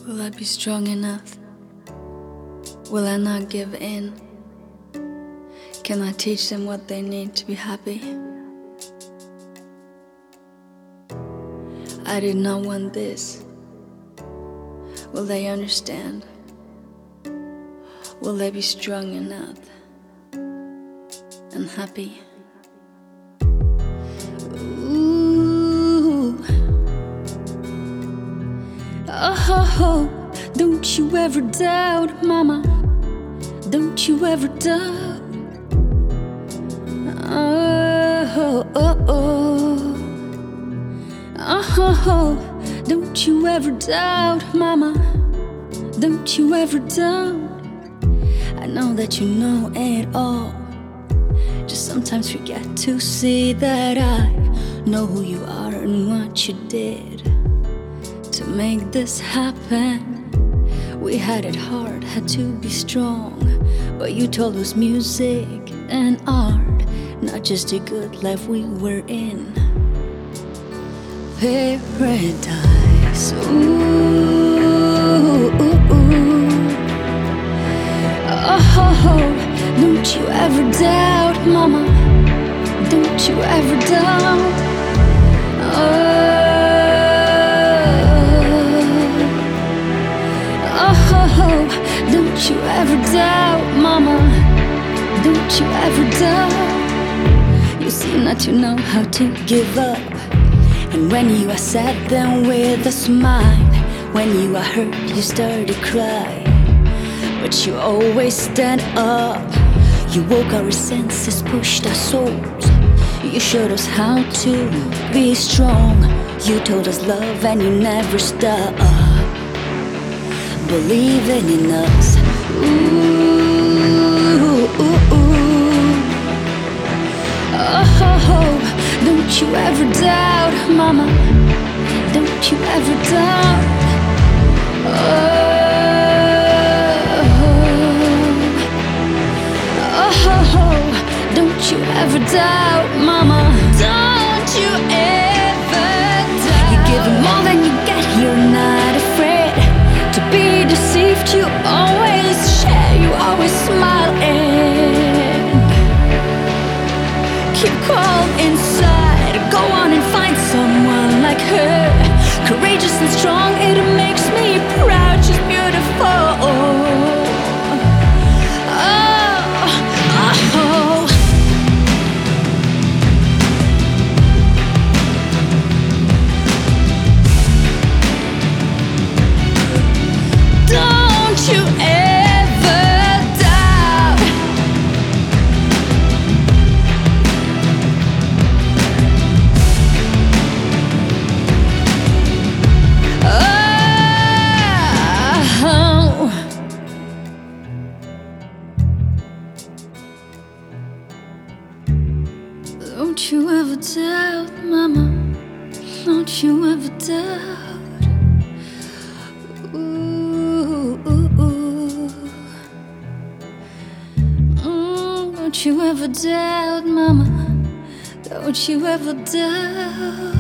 Will I be strong enough? Will I not give in? Can I teach them what they need to be happy? I did not want this. Will they understand? Will they be strong enough and happy? Ooh. Oh, don't you ever doubt, mama. Don't you ever doubt. Don't you ever doubt, mama. Don't you ever doubt. I know that you know it all. Just sometimes forget to see that I know who you are and what you did to make this happen. We had it hard, had to be strong, but you told us music and art, not just a good life we were in. Paradise, ooh, ooh, ooh. Oh, don't you ever doubt, mama. Don't you ever doubt. Oh, don't you ever doubt, mama. Don't you ever doubt. You seem not to know how to give up. And when you are sad, then with a smile. When you are hurt, you start to cry. But you always stand up. You woke our senses, pushed our souls. You showed us how to be strong. You told us love and you never stop believing in us. Ooh, ooh, ooh. Oh, don't you ever doubt, mama. Don't you ever doubt. Oh, don't you ever doubt, mama. Don't you ever doubt. You give more than you get, you're not afraid to be deceived. You always share, you always smile and keep calm inside. Go on and find someone like her, courageous and strong. It makes me proud. She's beautiful. Don't you ever doubt. Oh. Don't you ever doubt, mama. Don't you ever doubt. Don't you ever doubt, mama. Don't you ever doubt.